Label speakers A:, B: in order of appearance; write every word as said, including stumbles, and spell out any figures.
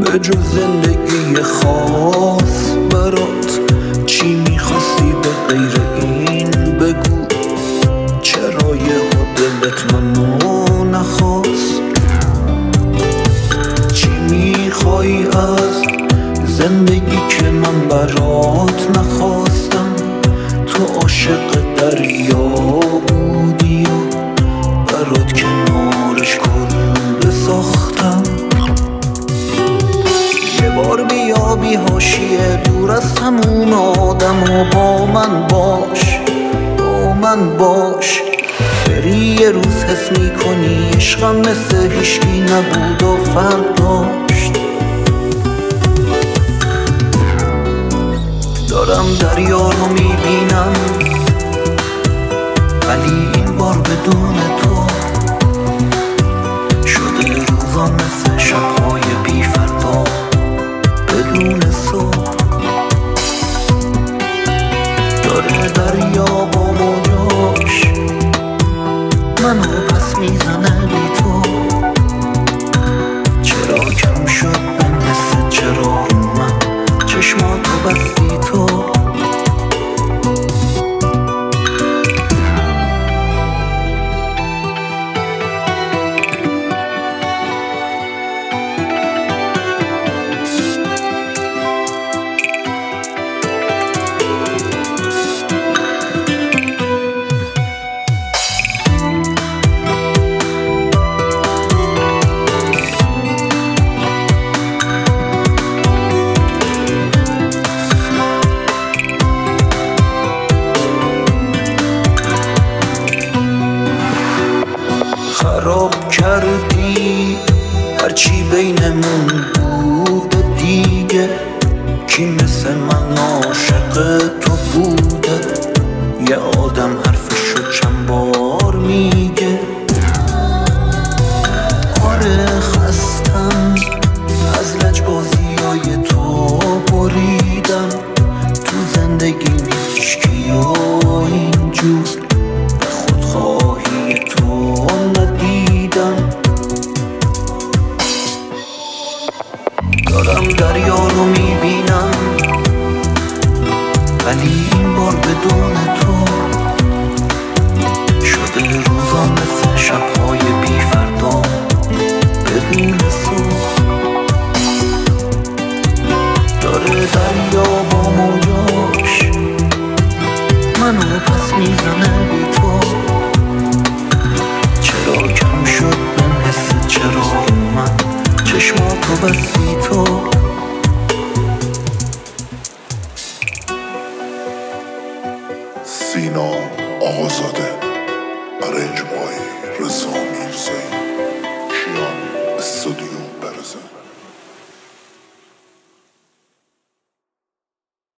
A: به جز زندگی خاص برات چی میخواستی به غیر این بگو؟ چرا یهو دلت منو نخواست؟ چی میخوای از زندگی که من برات نخواستم؟ تو عاشق دریا بودی و برات کنارش کلبه ساختم. یه بار بیا بی حاشیه دور از همون آدم و با من باش، با من باش. بری یه روز حس میکنی عشقم مثل هیچکی نبود و فرق داشت. دارم دریا رو میبینم ولی این بار بدون تو شده روزا مثل شبهای بی فردا بدون صبح. داره دریا با موجاش منو پس میزنه بی تو. چرا کم شد من مثل چرا من چشماتو بستی تو؟ خراب کردی هرچی بینمون بود دیگه. کی مثل من عاشق تو بوده؟ یه آدم حرفشو چند بار میگه. آره خستم از لجبازیای تو بریدم تو زندگی هیچکی و اینجور به خودخواهی تو ندیدم. دارم دریا رو میبینم ولی این بار بدون تو شده روزا مثل شبهای بی فردا بدون صبح. داره دریا با موجاش منو پس میزنه بی تو. چرا کم شد من حس چرا من چشماتو بستی تو؟
B: سینا آقازاده، ارنج مایی.